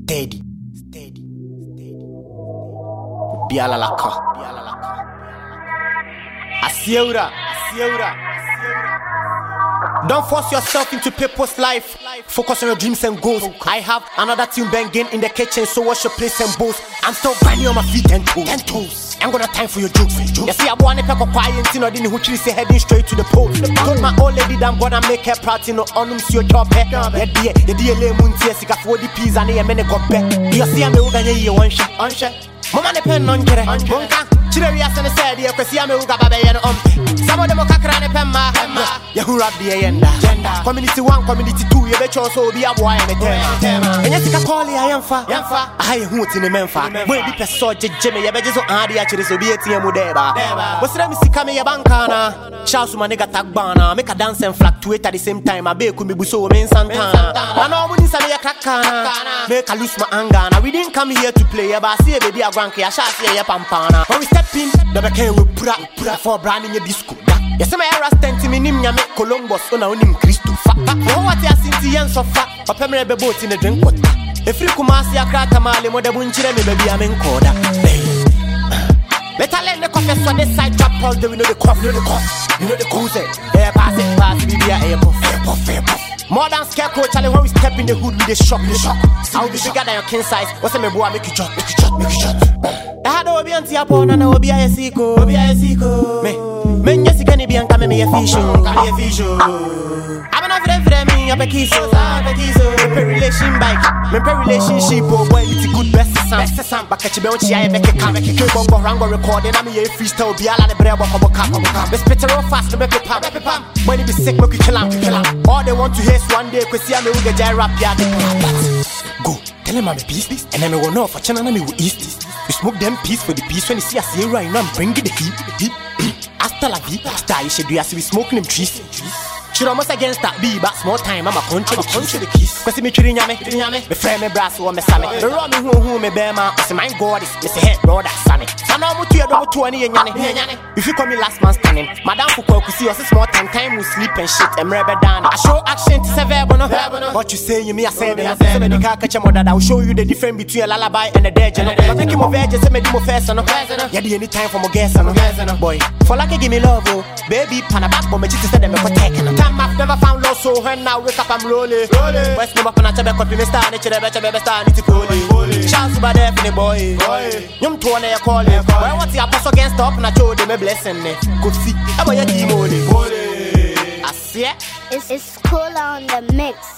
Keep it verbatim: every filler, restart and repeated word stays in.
Steady, steady, steady. Biala laka, biala laka. Asiura, asiura. Don't force yourself into people's life. Focus on your dreams and goals. I have another team banging in the kitchen, so watch your place and boast. I'm still grinding on my feet and toes. And toes. I'm gonna time for your jokes. You see, I want to pack a quiet, you know, didn't who say heading straight to the pole. Told my old lady that I'm gonna make her proud, you know, on them see your job. Yeah, dear, the dear lemon tears, you got forty peas and a minute got back. You see, I'm going to hear one shot, one shot. Mama depend on Kere, Chirias and the said, you can see I'm a um. Some of them are cacran pemma, Yahoo rap the agenda. Community one, community two, you bet you also be a boy and a tema. And yes, you can call it I am far, I am hoot in the Memphis. Where the person Jimmy, you bet you so hard, actually, so be a T M Udeba. What's the Missy Kami Bankana? Shouts to my nigga tag banner, make a dance and fluctuate at the same time. I be could be so mean Santana. I know when you say a crackana, make a lose my anger. We didn't come here to play, but I see a baby a grandkid, I shall see a pampana. When we step in, the became we put up for branding your disco. Yes, my era stand to me, Nimya make Columbus on our name Christopher. For what I see the ends of fat, or permanent boat in the drink water. If you come see a crack a mile, more than one chile, maybe I'm in Coda. Better let the coffee on this side trap all the we know the cough, you know the cough, you know the cool say. Air pass it, pass it, be a air puff, air puff, air puff. More than scarecrow, Charlie, when we step in the hood with the shock, the shock. I'll be bigger than your king size. What's a me boy, make you jump, make you jump, make you jump. I had to be on Tiapon and I will be a seco, be a seco. Me, men just can be on coming me a fish, can be a fish. I'm not friend for me, I'm a kiss, I'm a kiss. Me relation bike, me relationship, oh boy, it's a good best sound. Best sound, but catch you on Chia, make a come, make a keep on Rango recording. I'm a freestyle, be all the bread, walk over cap, over cap. Let's spit it real fast, make it pump, make it pump. When it be sick, make it kill him, kill him. All they want to hear is one day, cause see, I'm a wigger jay rap, yeah, go, tell him I'm a beast, and then we will know for China, we will east this. We smoke them peace for the peace when you see us here right now, bring it the heat, the heat. Hasta la vida, style, you should do as we smoking them trees. Should almost against that be, but small time, I'm a country, I'm a country the kiss. Cause me treating me, treating me, me friend me brass or me sammy. The raw me who who me bear man, cause my God is Mister Head brother sammy. So now I'm two double twenty and yanni. If you call me last man standing, Madame Foucault could see us a small time, time we sleep and shit and rubber down. I show action to seven, what you say, you me I say, I say, the car catch a mother that will show you the difference between a lullaby and a dead general. I make him a virgin, say me do more first, no. Yeah, the any time for my guess, no. Boy, for like give me love, oh, baby, pan a back, but me just said them protecting. I've never found love, so when now wake up I'm rolling. West number for natural copy, me star, nature the better, better star, it's cool. Chance to be there for the boy. Yum to one you call it. Why what's the apostle against stop and I told them a blessing. Could see, how about your team only? I see it. It's, it's cool on the mix.